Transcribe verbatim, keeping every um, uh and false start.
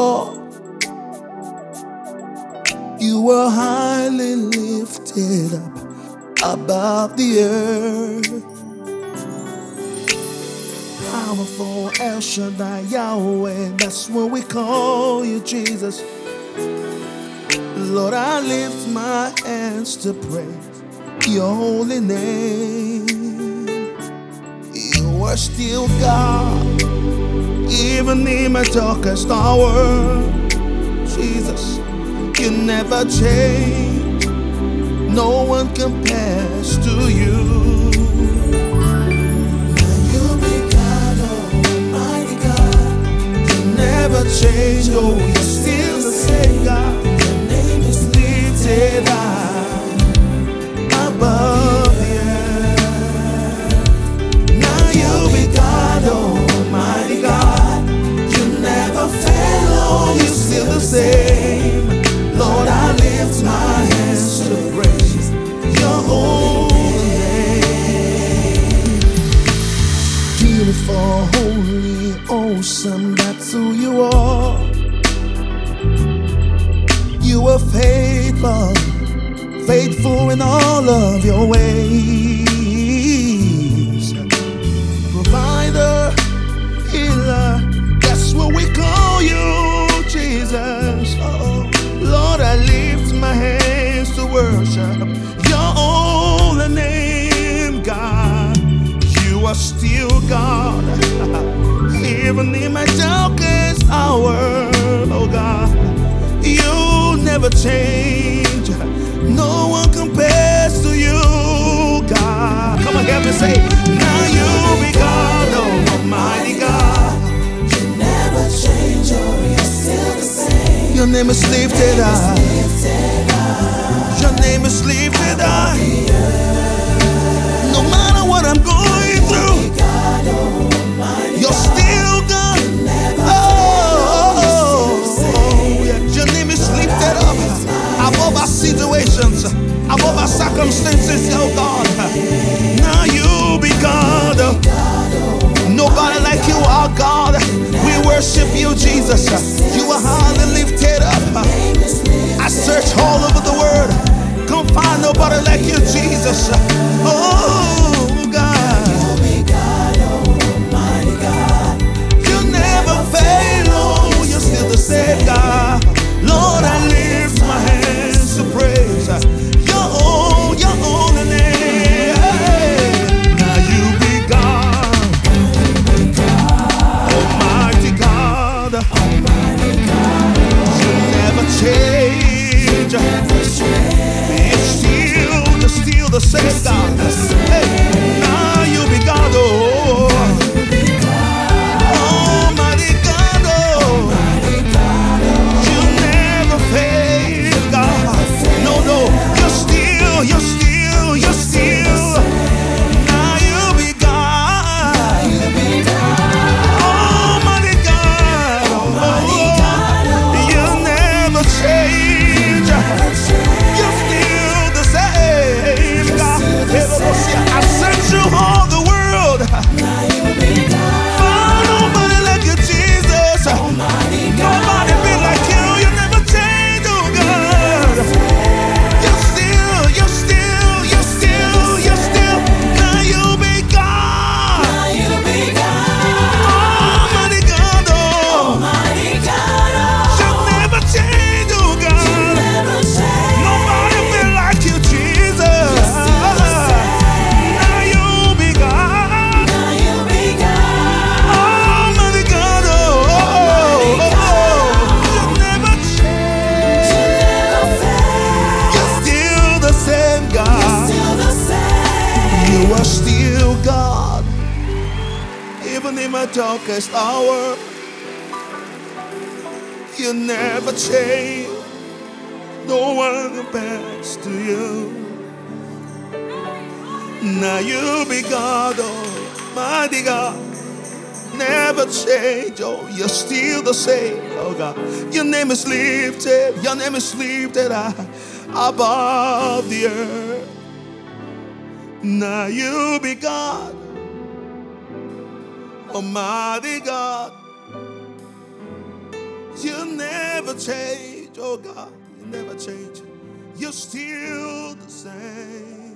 are. You were highly lifted up above the earth. Powerful El Shaddai, Yahweh, that's what we call you, Jesus. Lord, I lift my hands to praise your holy name. You are still God, even in my darkest hour. Jesus, you never change. No one compares to you. You be God, Almighty God. You never change. Oh, you're still the same God. Your name is lifted high above the earth. Now you be God, Almighty God. You never fail. Oh, you're still the same. Lord, I lift my hands to praise your holy name. Beautiful, holy, awesome, that's who you are. You are faithful, faithful in all of your ways. Provider, healer, that's what we call you, Jesus. Oh, Lord, I lift my hands to worship your holy name, God. You are still God, even in my darkest hour, oh God. You never change. No one compares to you, God. Come on, help me say, now you be God, oh Almighty God. You never change, oh, you're still the same. Your name is lifted high. Your name is lifted high. No matter what I'm going through, you're still God. Oh, oh, oh, yeah. Your name is lifted up above our situations, above our circumstances, oh God. Now you be God. Nobody like you are God. We worship you, Jesus. You are highly lifted up. I search all over the world, can't find nobody like you, Jesus. Oh God, you never fail. Oh, you're still the same God. Lord, I lift my hands to praise your own, your holy name. Now you be God, Almighty God. You never change. You're still, you're still the same God. Hey, now you be God, oh, Almighty God, oh. You never fail, God. No, no, you're still, you're still, you're still. Now you be God, Almighty God, oh. You never change. You're still the same, God. I sent you all the world. Find nobody like you, Jesus. Nobody be like you. You never change, oh God. You're still, you're still, you're still, you're still. Now you be God. Almighty God, oh. You never change, oh God. Nobody be like you, Jesus. Now you be God. Almighty God, oh. You never change. You're still the same God. You are still God, even in my darkest hour. You never change. No one compares to you. Now you be God, Almighty God. Never change. Oh, you're still the same. Oh God, your name is lifted. Your name is lifted high above the earth. Now you be God, Almighty God. You never change, oh God, you never change. You're still the same.